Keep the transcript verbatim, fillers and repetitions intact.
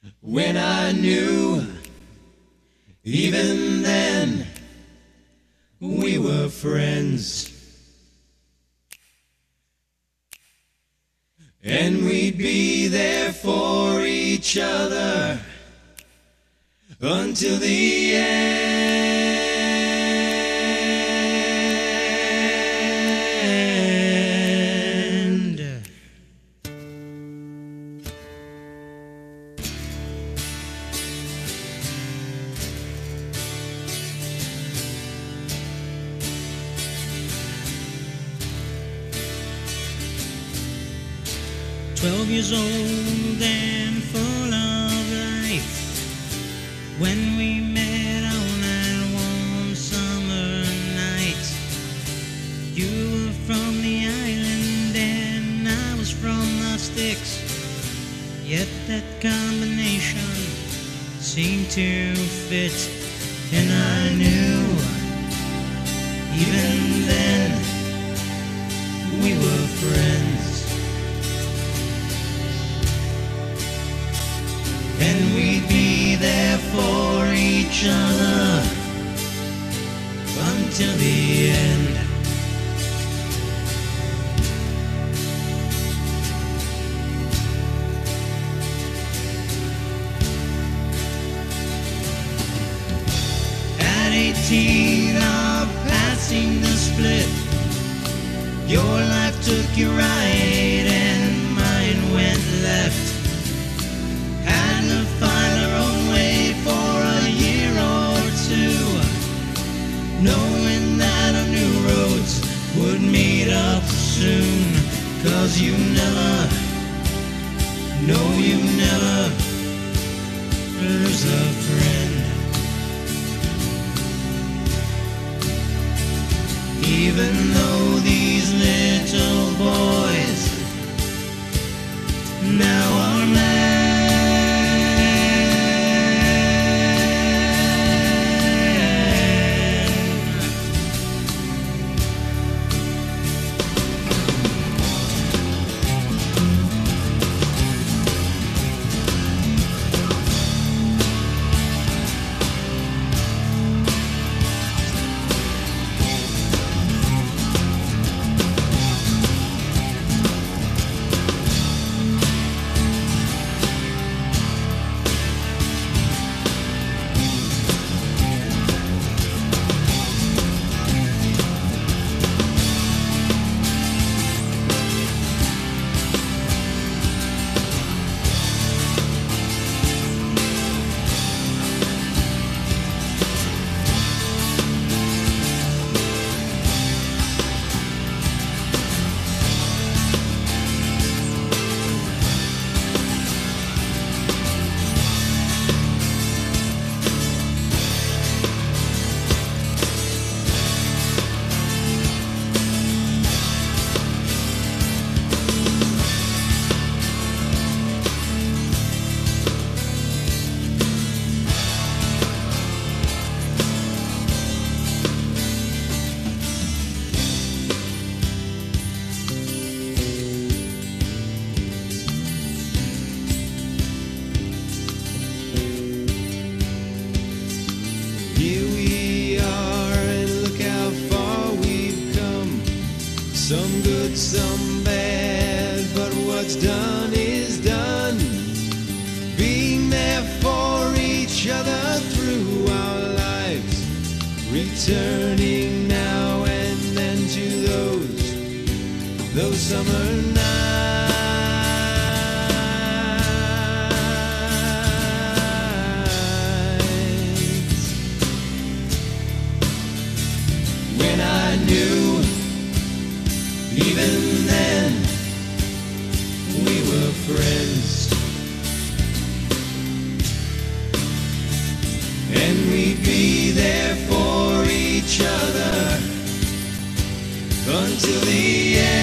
when I knew, even then, we were friends. And we'd be there for each other until the end. Twelve years old and full of life, when we met on that warm summer night. You were from the island and I was from the sticks, yet that combination seemed to fit. And I knew, even then, we were friends. And we'd be there for each other until the end. At eighteen, of passing the split, your life took you right and mine went left. Find our own way for a year or two, knowing that our new roads would meet up soon. Cause you never, no you never lose a friend. Even though these little boys now are mad. Some good, some bad, but what's done is done. Being there for each other through our lives, returning now and then to those, those summer nights. When I knew, even then, we were friends. And we'd be there for each other until the end.